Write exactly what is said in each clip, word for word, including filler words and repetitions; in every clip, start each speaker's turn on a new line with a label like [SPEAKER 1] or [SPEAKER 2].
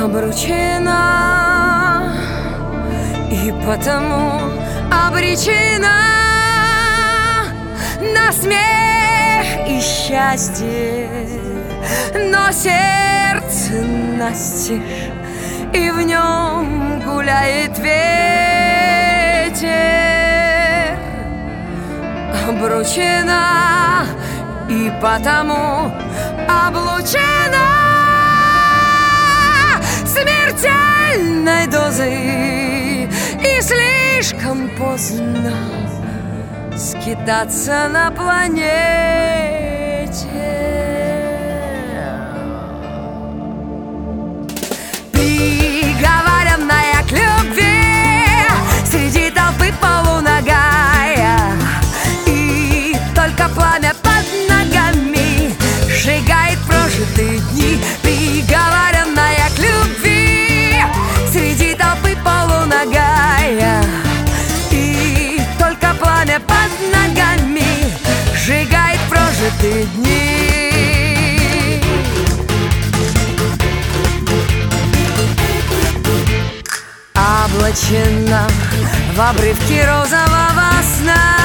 [SPEAKER 1] обручена и потому обречена на смех и счастье, но сердце настежь, и в нем гуляет ветер. Обручена и потому облучена смертельной дозой, и слишком поздно скитаться на планете. Приговоренная к любви среди толпы полуногая, и только пламя под ногами сжигает прожитые дни. Приговоренная к любви среди толпы полуногая, и только пламя под ногами сжигает прожитые дни. Облачена в обрывки розового сна,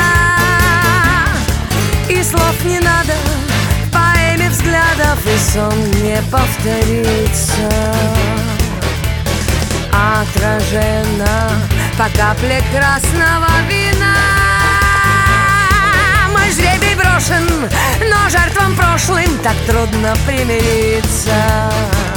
[SPEAKER 1] и слов не надо, в поэме взглядов, и сон не повторится. Отражена по капле красного вина. Мой жребий брошен, но жертвам прошлым так трудно примириться.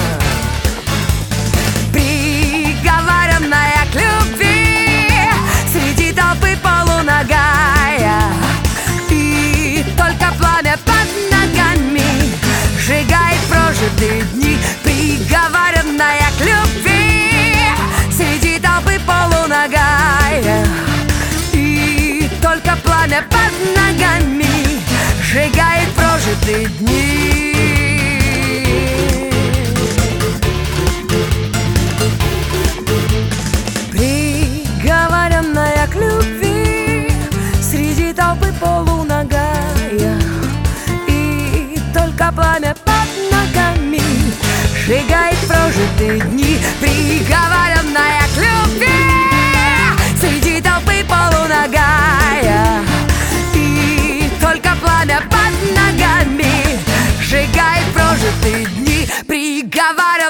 [SPEAKER 1] Приговоренная к любви среди толпы полуногая, и только пламя под ногами сжигает прожитые дни. Приговоренная к любви среди толпы полуногая, и только пламя под ногами сжигает прожитые дни. Приговоренная к любви среди толпы полуногая, и только пламя под ногами сжигает прожитые дни. Приговоренная к любви среди толпы полуногая, и только пламя под ногами сжигает прожитые дни. Приговоренная